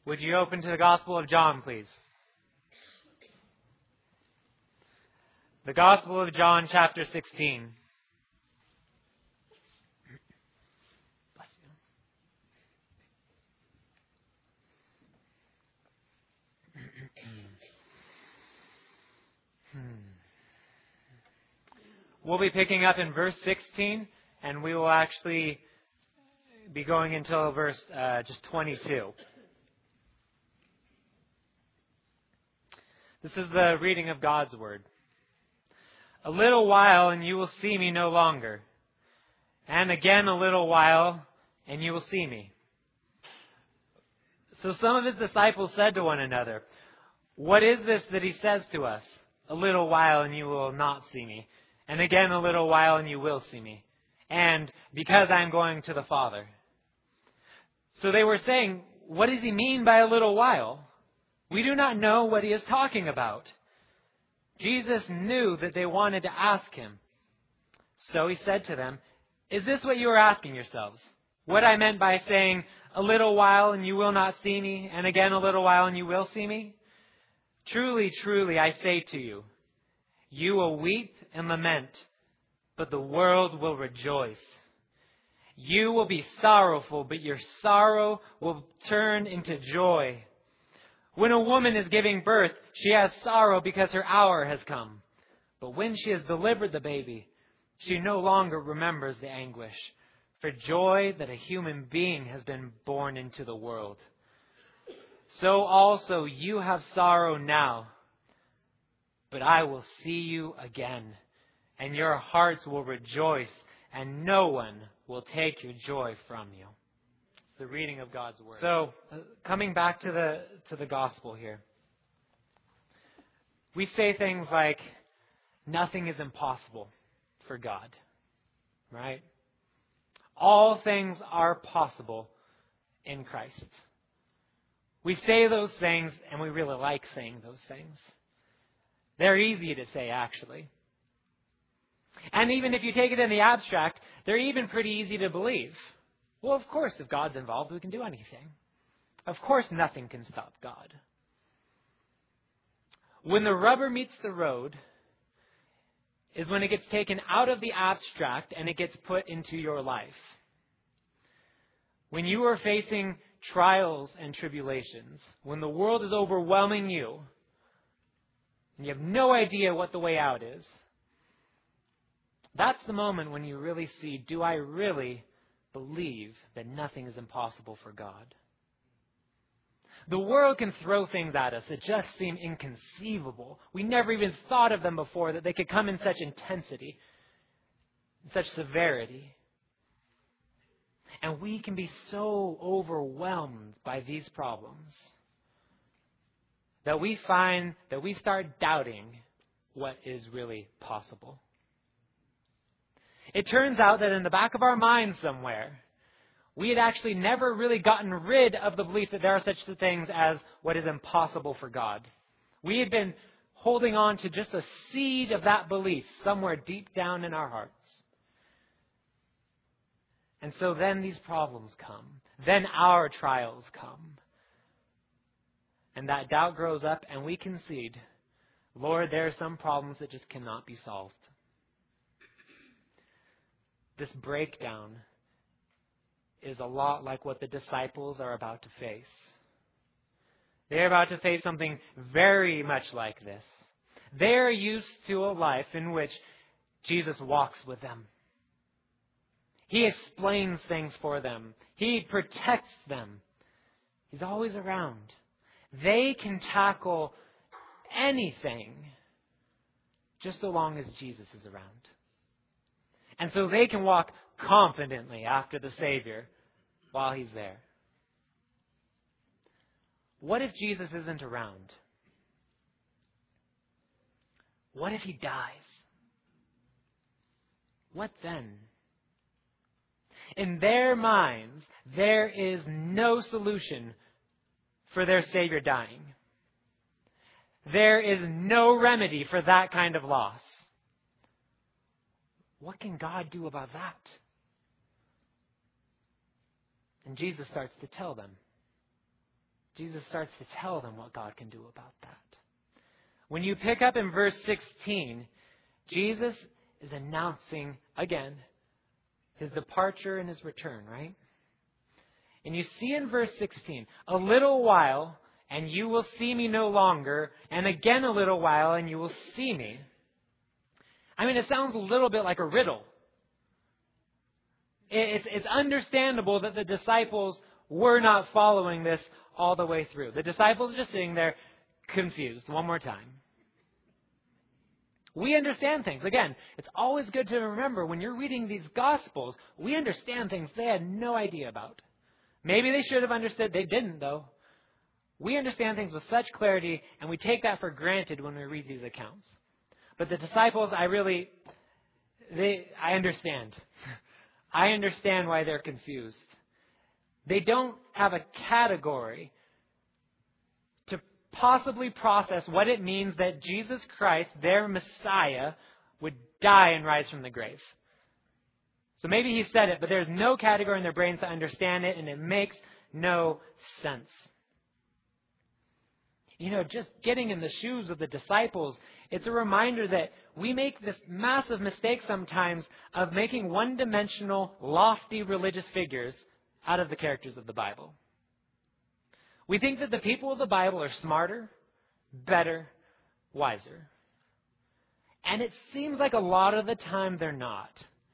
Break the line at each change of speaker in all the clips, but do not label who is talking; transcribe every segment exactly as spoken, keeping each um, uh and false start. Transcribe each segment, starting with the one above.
Would you open to the Gospel of John, please? The Gospel of John, chapter sixteen. Bless you. We'll be picking up in verse sixteen, and we will actually be going until verse uh, just twenty-two. This is the reading of God's Word. A little while, and you will see me no longer. And again a little while, and you will see me. So some of his disciples said to one another, "What is this that he says to us? A little while, and you will not see me. And again a little while, and you will see me. And because I am going to the Father." So they were saying, "What does he mean by a little while? We do not know what he is talking about." Jesus knew that they wanted to ask him. So he said to them, "Is this what you are asking yourselves? What I meant by saying, 'A little while and you will not see me, and again a little while and you will see me'? Truly, truly, I say to you, you will weep and lament, but the world will rejoice. You will be sorrowful, but your sorrow will turn into joy. When a woman is giving birth, she has sorrow because her hour has come. But when she has delivered the baby, she no longer remembers the anguish for joy that a human being has been born into the world. So also you have sorrow now, but I will see you again, and your hearts will rejoice, and no one will take your joy from you." The reading of God's Word. So, uh, coming back to the to the gospel here. We say things like, nothing is impossible for God. Right? All things are possible in Christ. We say those things, and we really like saying those things. They're easy to say, actually. And even if you take it in the abstract, they're even pretty easy to believe. Well, of course, if God's involved, we can do anything. Of course, nothing can stop God. When the rubber meets the road is when it gets taken out of the abstract and it gets put into your life. When you are facing trials and tribulations, when the world is overwhelming you, and you have no idea what the way out is, that's the moment when you really see, do I really believe that nothing is impossible for God? The world can throw things at us that just seem inconceivable. We never even thought of them before, that they could come in such intensity, in such severity. And we can be so overwhelmed by these problems that we find that we start doubting what is really possible. It turns out that in the back of our minds somewhere, we had actually never really gotten rid of the belief that there are such things as what is impossible for God. We had been holding on to just a seed of that belief somewhere deep down in our hearts. And so then these problems come. Then our trials come. And that doubt grows up and we concede, Lord, there are some problems that just cannot be solved. This breakdown is a lot like what the disciples are about to face. They're about to face something very much like this. They're used to a life in which Jesus walks with them. He explains things for them. He protects them. He's always around. They can tackle anything just so long as Jesus is around. And so they can walk confidently after the Savior while He's there. What if Jesus isn't around? What if He dies? What then? In their minds, there is no solution for their Savior dying. There is no remedy for that kind of loss. What can God do about that? And Jesus starts to tell them. Jesus starts to tell them what God can do about that. When you pick up in verse sixteen, Jesus is announcing again his departure and his return, right? And you see in verse sixteen, a little while and you will see me no longer, and again a little while and you will see me. I mean, it sounds a little bit like a riddle. It's, it's understandable that the disciples were not following this all the way through. The disciples are just sitting there confused. One more time. We understand things. Again, it's always good to remember when you're reading these Gospels, we understand things they had no idea about. Maybe they should have understood. They didn't, though. We understand things with such clarity, and we take that for granted when we read these accounts. But the disciples, I really, they, I understand. I understand why they're confused. They don't have a category to possibly process what it means that Jesus Christ, their Messiah, would die and rise from the grave. So maybe he said it, but there's no category in their brains to understand it, and it makes no sense. You know, just getting in the shoes of the disciples, it's a reminder that we make this massive mistake sometimes of making one-dimensional, lofty religious figures out of the characters of the Bible. We think that the people of the Bible are smarter, better, wiser. And it seems like a lot of the time they're not.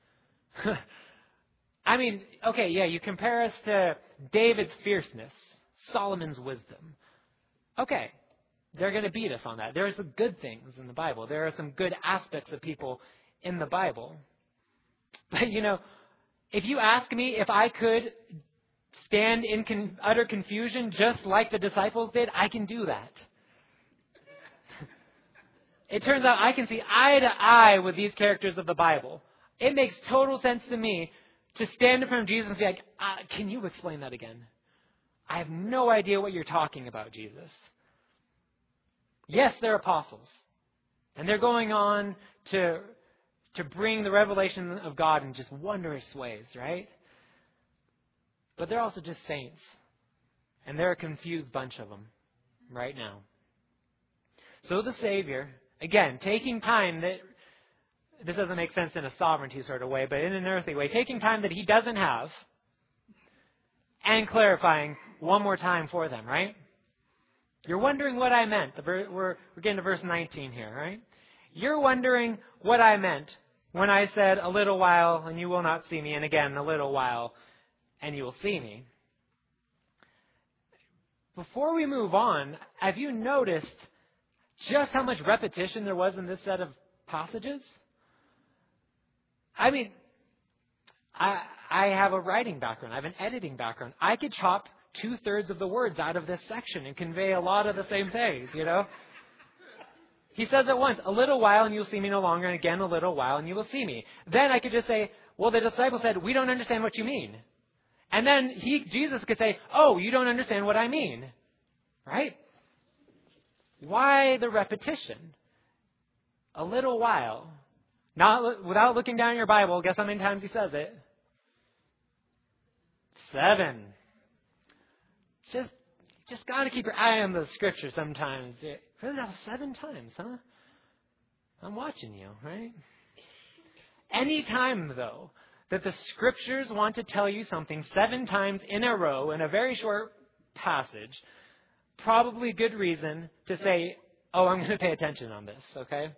I mean, okay, yeah, you compare us to David's fierceness, Solomon's wisdom. Okay, they're going to beat us on that. There are some good things in the Bible. There are some good aspects of people in the Bible. But, you know, if you ask me if I could stand in con- utter confusion just like the disciples did, I can do that. It turns out I can see eye to eye with these characters of the Bible. It makes total sense to me to stand in front of Jesus and be like, uh, can you explain that again? I have no idea what you're talking about, Jesus. Yes, they're apostles. And they're going on to, to bring the revelation of God in just wondrous ways, right? But they're also just saints. And they're a confused bunch of them right now. So the Savior, again, taking time that, this doesn't make sense in a sovereignty sort of way, but in an earthly way, taking time that he doesn't have and clarifying one more time for them, right? You're wondering what I meant. The ver- we're, we're getting to verse nineteen here, right? You're wondering what I meant when I said a little while and you will not see me, and again a little while and you will see me. Before we move on, have you noticed just how much repetition there was in this set of passages? I mean, I I have a writing background. I have an editing background. I could chop two-thirds of the words out of this section and convey a lot of the same things, you know? He says it once, a little while and you'll see me no longer, and again a little while and you will see me. Then I could just say, well, the disciples said, we don't understand what you mean. And then he, Jesus could say, oh, you don't understand what I mean. Right? Why the repetition? A little while. Not without looking down your Bible, guess how many times he says it? Seven. Just, just got to keep your eye on the scripture sometimes. Really, that was seven times, huh? I'm watching you, right? Any time, though, that the scriptures want to tell you something seven times in a row in a very short passage, probably good reason to say, oh, I'm going to pay attention on this, okay?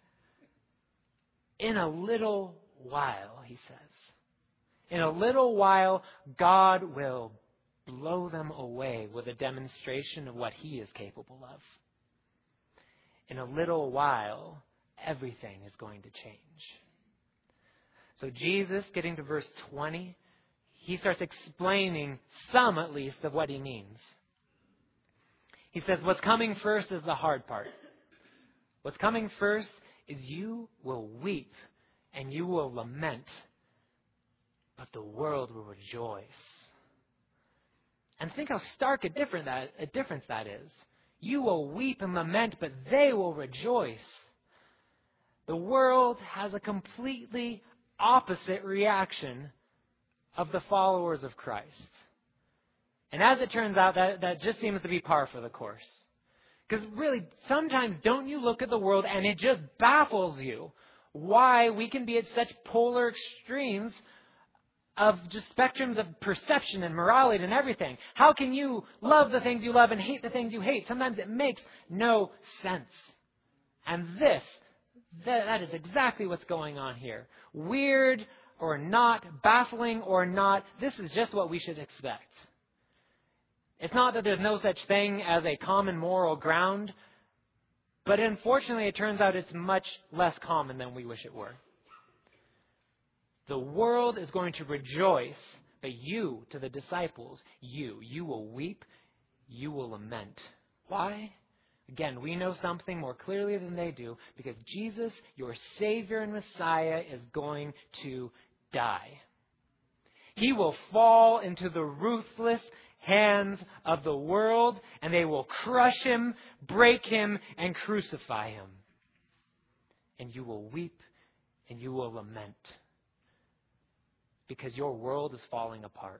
In a little while, he says. In a little while, God will blow them away with a demonstration of what he is capable of. In a little while, everything is going to change. So Jesus, getting to verse twenty, he starts explaining some, at least, of what he means. He says, what's coming first is the hard part. What's coming first is you will weep and you will lament, but the world will rejoice. And think how stark a, different that, a difference that is. You will weep and lament, but they will rejoice. The world has a completely opposite reaction of the followers of Christ. And as it turns out, that, that just seems to be par for the course. Because really, sometimes don't you look at the world and it just baffles you why we can be at such polar extremes of just spectrums of perception and morality and everything. How can you love the things you love and hate the things you hate? Sometimes it makes no sense. And this, that, that is exactly what's going on here. Weird or not, baffling or not, this is just what we should expect. It's not that there's no such thing as a common moral ground, but unfortunately it turns out it's much less common than we wish it were. The world is going to rejoice, but you, to the disciples, you, you will weep, you will lament. Why? Again, we know something more clearly than they do, because Jesus, your Savior and Messiah, is going to die. He will fall into the ruthless hands of the world, and they will crush him, break him, and crucify him. And you will weep and you will lament, because your world is falling apart.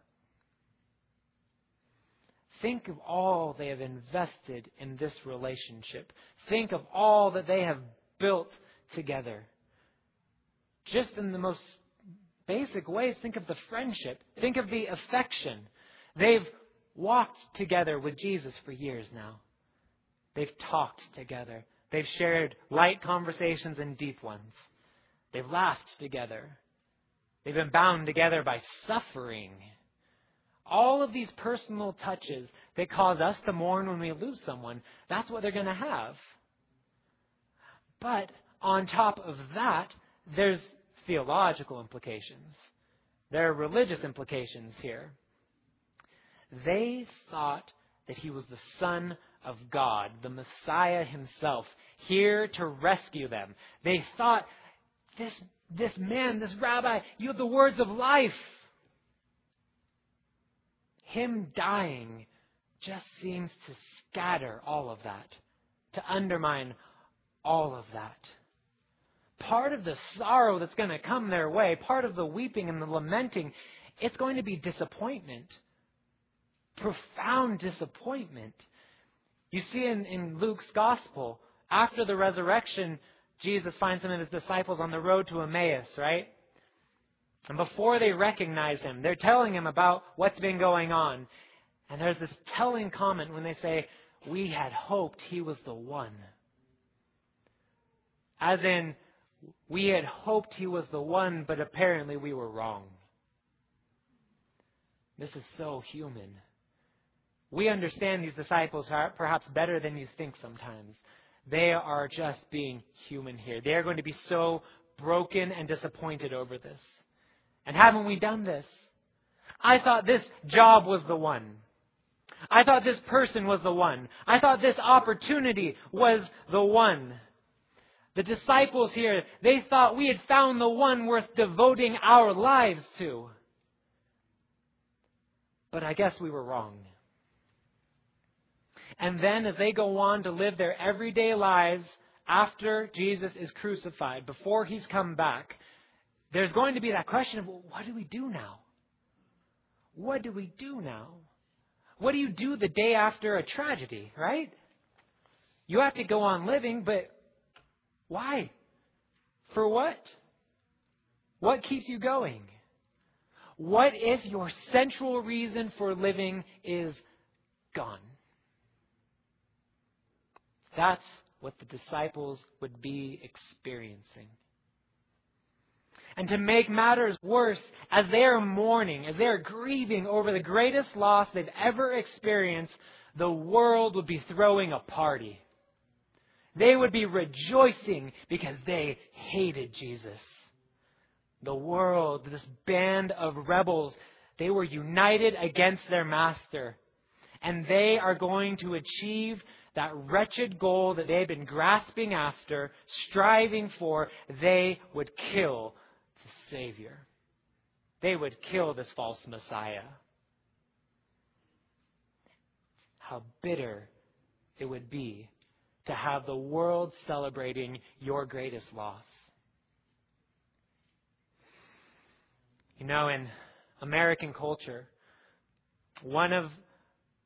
Think of all they have invested in this relationship. Think of all that they have built together. Just in the most basic ways, think of the friendship. Think of the affection. They've walked together with Jesus for years now. They've talked together. They've shared light conversations and deep ones. They've laughed together. They've been bound together by suffering. All of these personal touches that cause us to mourn when we lose someone, that's what they're going to have. But on top of that, there's theological implications. There are religious implications here. They thought that he was the Son of God, the Messiah himself, here to rescue them. They thought, this, this man, this rabbi, you have the words of life. Him dying just seems to scatter all of that, to undermine all of that. Part of the sorrow that's going to come their way, part of the weeping and the lamenting, it's going to be disappointment. Profound disappointment. You see in, in Luke's gospel, after the resurrection, Jesus finds some of his disciples on the road to Emmaus, right? And before they recognize him, they're telling him about what's been going on. And there's this telling comment when they say, we had hoped he was the one. As in, we had hoped he was the one, but apparently we were wrong. This is so human. We understand these disciples perhaps better than you think sometimes. They are just being human here. They are going to be so broken and disappointed over this. And haven't we done this? I thought this job was the one. I thought this person was the one. I thought this opportunity was the one. The disciples here, they thought we had found the one worth devoting our lives to. But I guess we were wrong. And then as they go on to live their everyday lives after Jesus is crucified, before he's come back, there's going to be that question of, well, what do we do now? What do we do now? What do you do the day after a tragedy, right? You have to go on living, but why? For what? What keeps you going? What if your central reason for living is gone? That's what the disciples would be experiencing. And to make matters worse, as they are mourning, as they are grieving over the greatest loss they've ever experienced, the world would be throwing a party. They would be rejoicing because they hated Jesus. The world, this band of rebels, they were united against their master. And they are going to achieve that wretched goal that they've been grasping after, striving for. They would kill the Savior. They would kill this false Messiah. How bitter it would be to have the world celebrating your greatest loss. You know, in American culture, one of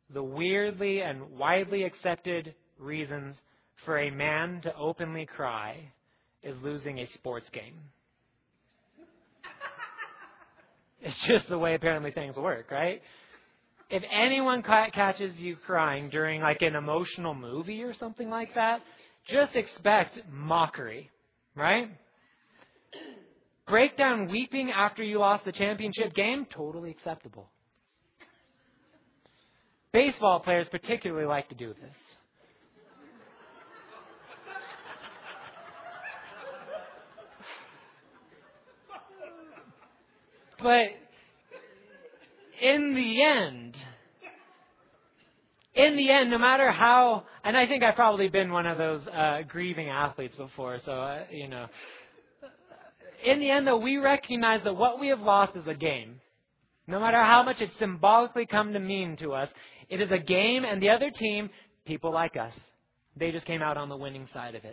the weirdly and widely accepted reasons for a man to openly cry is losing a sports game. It's just the way apparently things work, right? If anyone ca- catches you crying during like an emotional movie or something like that, just expect mockery, right? Break down weeping after you lost the championship game, totally acceptable. Baseball players particularly like to do this. But in the end, in the end, no matter how, and I think I've probably been one of those uh, grieving athletes before, so, uh, you know. In the end, though, we recognize that what we have lost is a game. No matter how much it symbolically come to mean to us, it is a game, and the other team, people like us, they just came out on the winning side of it.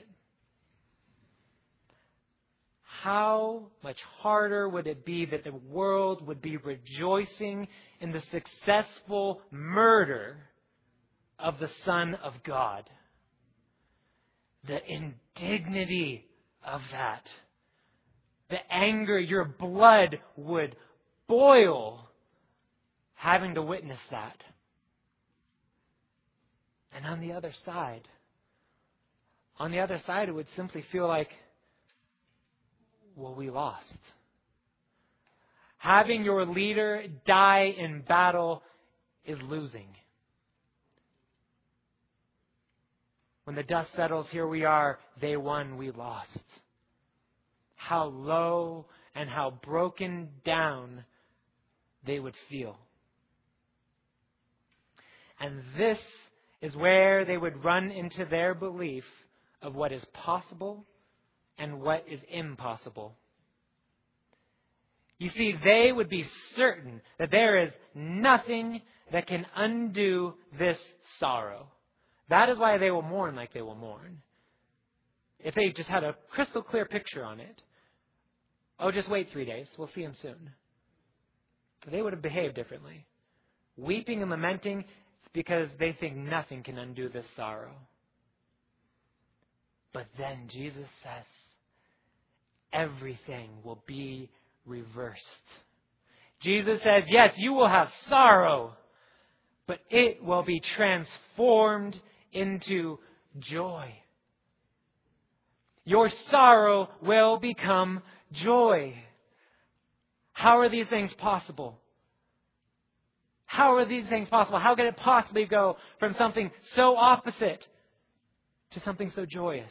How much harder would it be that the world would be rejoicing in the successful murder of the Son of God? The indignity of that. The anger, your blood would boil having to witness that. And on the other side, on the other side, it would simply feel like, well, we lost. Having your leader die in battle is losing. When the dust settles, here we are, they won, we lost. How low and how broken down they would feel. And this is where they would run into their belief of what is possible and what is impossible. You see, they would be certain that there is nothing that can undo this sorrow. That is why they will mourn like they will mourn. If they just had a crystal clear picture on it, oh, just wait three days, we'll see him soon. They would have behaved differently. Weeping and lamenting because they think nothing can undo this sorrow. But then Jesus says, everything will be reversed. Jesus says, yes, you will have sorrow, but it will be transformed into joy. Your sorrow will become joy. How are these things possible? How are these things possible? How can it possibly go from something so opposite to something so joyous?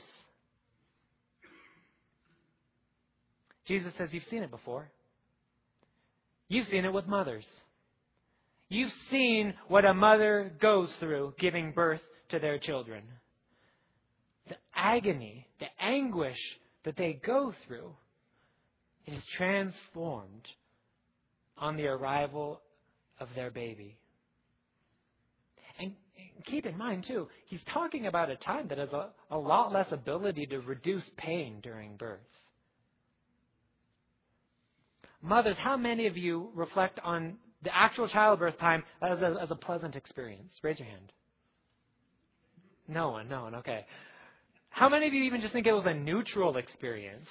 Jesus says, you've seen it before. You've seen it with mothers. You've seen what a mother goes through giving birth to their children. The agony, the anguish that they go through is transformed on the arrival of their baby. And keep in mind, too, he's talking about a time that has a, a lot less ability to reduce pain during birth. Mothers, how many of you reflect on the actual childbirth time as a, as a pleasant experience? Raise your hand. No one, no one, okay. How many of you even just think it was a neutral experience?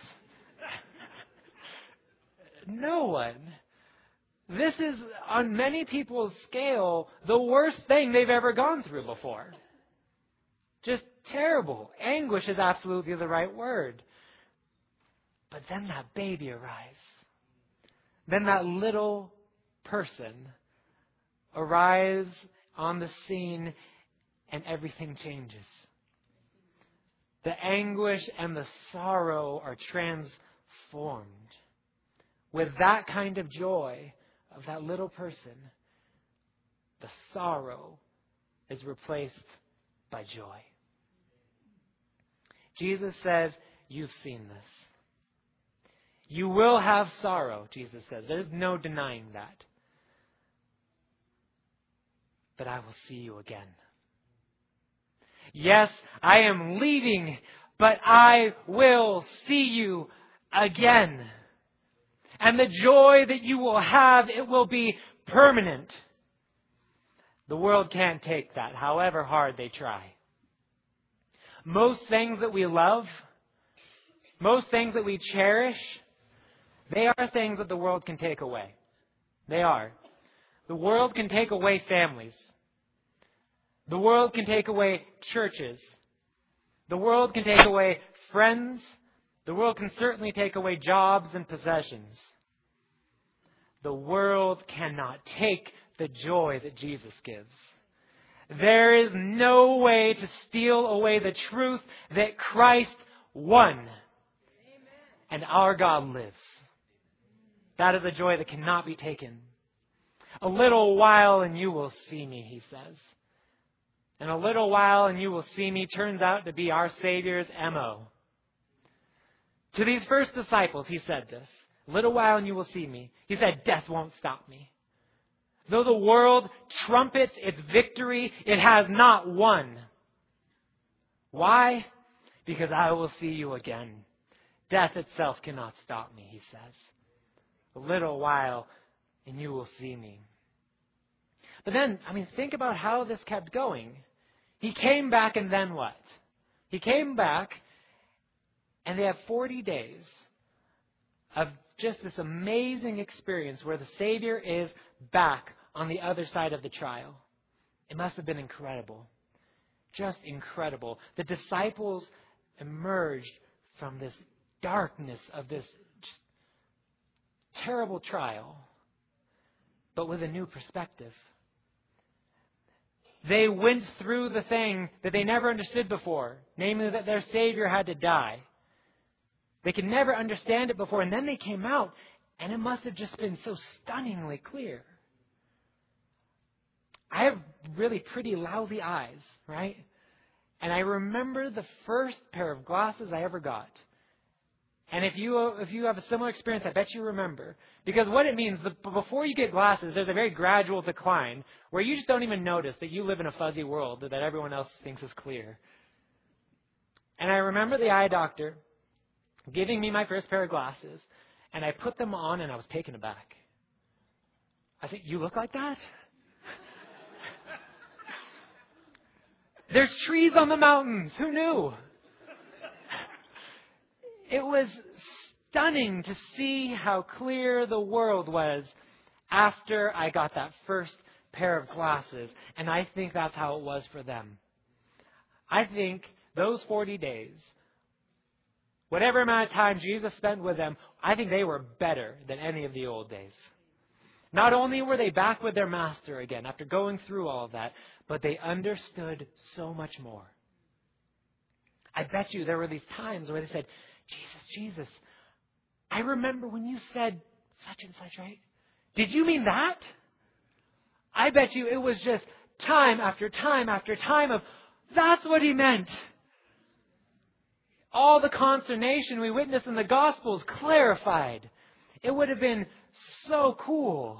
No one. This is, on many people's scale, the worst thing they've ever gone through before. Just terrible. Anguish is absolutely the right word. But then that baby arrives. Then that little person arrives on the scene and everything changes. The anguish and the sorrow are transformed. With that kind of joy of that little person, the sorrow is replaced by joy. Jesus says, you've seen this. You will have sorrow, Jesus says. There's no denying that. But I will see you again. Yes, I am leaving, but I will see you again. And the joy that you will have, it will be permanent. The world can't take that, however hard they try. Most things that we love, most things that we cherish, they are things that the world can take away. They are. The world can take away families. The world can take away churches. The world can take away friends. The world can certainly take away jobs and possessions. The world cannot take the joy that Jesus gives. There is no way to steal away the truth that Christ won. And our God lives. That is a joy that cannot be taken. A little while and you will see me, he says. And a little while and you will see me turns out to be our Savior's M O. To these first disciples, he said this. A little while and you will see me. He said, death won't stop me. Though the world trumpets its victory, it has not won. Why? Because I will see you again. Death itself cannot stop me, he says. A little while and you will see me. But then, I mean, think about how this kept going. He came back and then what? He came back and they have forty days of just this amazing experience where the Savior is back on the other side of the trial. It must have been incredible. Just incredible. The disciples emerged from this darkness of this terrible trial, but with a new perspective. They went through the thing that they never understood before, namely that their Savior had to die. They could never understand it before, and then they came out, and it must have just been so stunningly clear. I have really pretty lousy eyes, right? And I remember the first pair of glasses I ever got. And if you if you have a similar experience, I bet you remember. Because what it means, the, before you get glasses, there's a very gradual decline where you just don't even notice that you live in a fuzzy world that everyone else thinks is clear. And I remember the eye doctor giving me my first pair of glasses, and I put them on and I was taken aback. I said, you look like that? There's trees on the mountains. Who knew? It was stunning to see how clear the world was after I got that first pair of glasses. And I think that's how it was for them. I think those forty days, whatever amount of time Jesus spent with them, I think they were better than any of the old days. Not only were they back with their master again after going through all of that, but they understood so much more. I bet you there were these times where they said, Jesus, Jesus, I remember when you said such and such, right? Did you mean that? I bet you it was just time after time after time of, that's what he meant. All the consternation we witness in the Gospels clarified. It would have been so cool.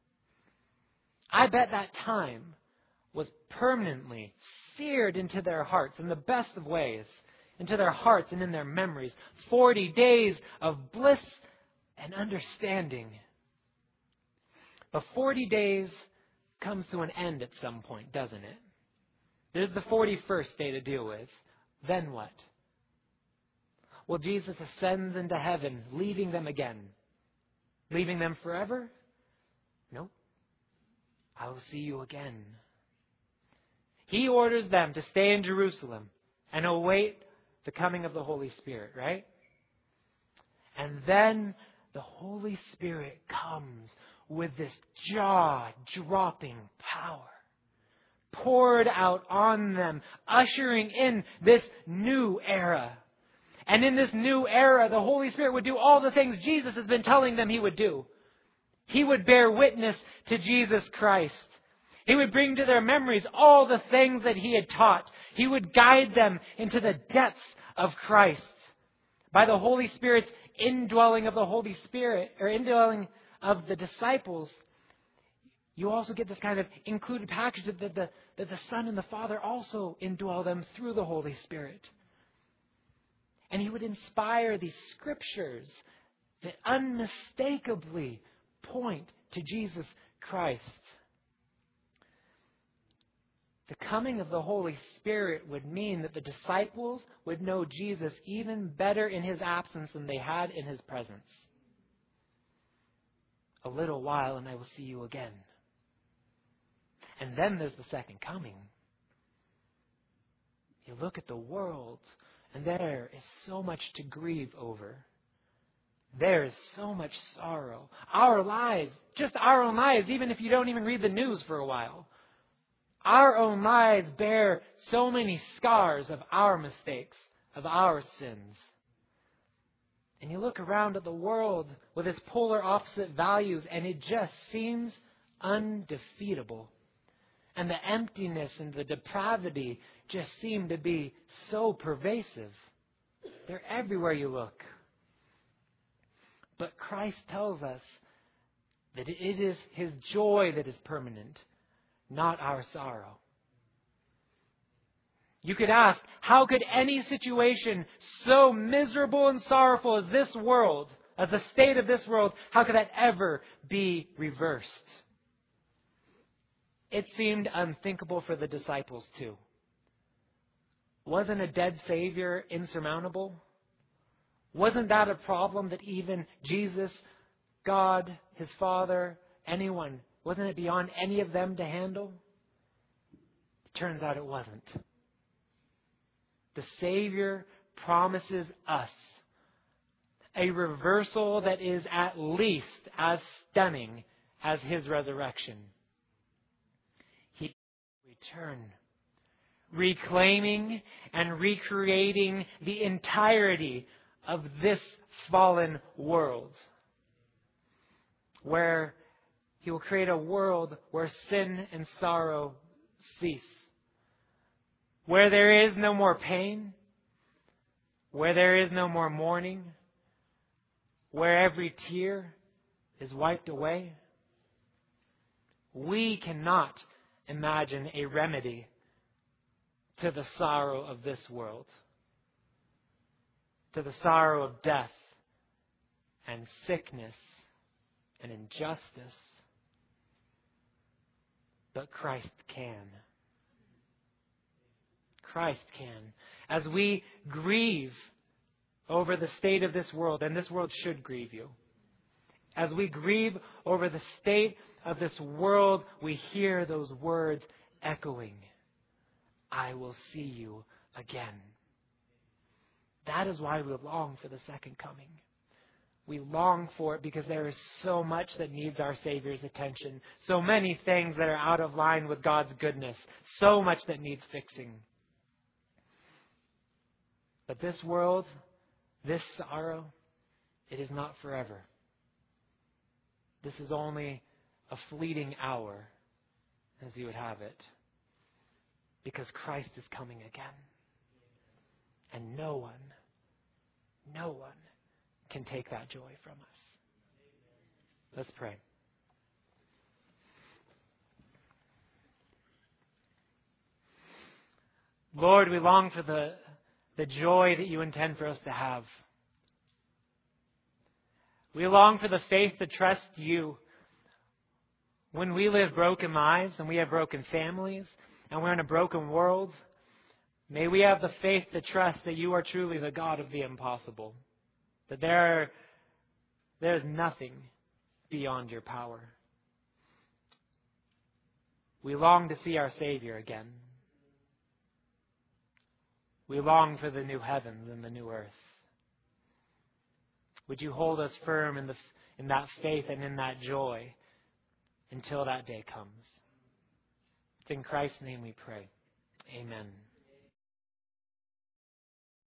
I bet that time was permanently seared into their hearts in the best of ways, into their hearts and in their memories. Forty days of bliss and understanding. But forty days comes to an end at some point, doesn't it? There's the forty-first day to deal with. Then what? Well, Jesus ascends into heaven, leaving them again. Leaving them forever? Nope. I will see you again. He orders them to stay in Jerusalem and await the coming of the Holy Spirit, right? And then the Holy Spirit comes with this jaw-dropping power poured out on them, ushering in this new era. And in this new era, the Holy Spirit would do all the things Jesus has been telling them He would do. He would bear witness to Jesus Christ. He would bring to their memories all the things that He had taught. He would guide them into the depths of Christ. By the Holy Spirit's indwelling of the Holy Spirit, or indwelling of the disciples, you also get this kind of included package that the, that the Son and the Father also indwell them through the Holy Spirit. And He would inspire these scriptures that unmistakably point to Jesus Christ. The coming of the Holy Spirit would mean that the disciples would know Jesus even better in his absence than they had in his presence. A little while and I will see you again. And then there's the second coming. You look at the world and there is so much to grieve over. There is so much sorrow. Our lives, just our own lives, even if you don't even read the news for a while, our own lives bear so many scars of our mistakes, of our sins. And you look around at the world with its polar opposite values and it just seems undefeatable. And the emptiness and the depravity just seem to be so pervasive. They're everywhere you look. But Christ tells us that it is his joy that is permanent, not our sorrow. You could ask, how could any situation so miserable and sorrowful as this world, as the state of this world, how could that ever be reversed? It seemed unthinkable for the disciples too. Wasn't a dead Savior insurmountable? Wasn't that a problem that even Jesus, God, his Father, anyone, wasn't it beyond any of them to handle? It turns out it wasn't. The Savior promises us a reversal that is at least as stunning as his resurrection. He will return, reclaiming and recreating the entirety of this fallen world, where he will create a world where sin and sorrow cease, where there is no more pain, where there is no more mourning, where every tear is wiped away. We cannot imagine a remedy to the sorrow of this world, to the sorrow of death and sickness and injustice. But Christ can. Christ can. As we grieve over the state of this world, and this world should grieve you, as we grieve over the state of this world, we hear those words echoing, I will see you again. That is why we long for the second coming. We long for it because there is so much that needs our Savior's attention. So many things that are out of line with God's goodness. So much that needs fixing. But this world, this sorrow, it is not forever. This is only a fleeting hour, as you would have it. Because Christ is coming again. And no one, no one can take that joy from us. Let's pray. Lord, we long for the, the joy that you intend for us to have. We long for the faith to trust you when we live broken lives and we have broken families and we're in a broken world. May we have the faith to trust that you are truly the God of the impossible. That there, are, there is nothing beyond your power. We long to see our Savior again. We long for the new heavens and the new earth. Would you hold us firm in, the, in that faith and in that joy until that day comes? It's in Christ's name we pray. Amen.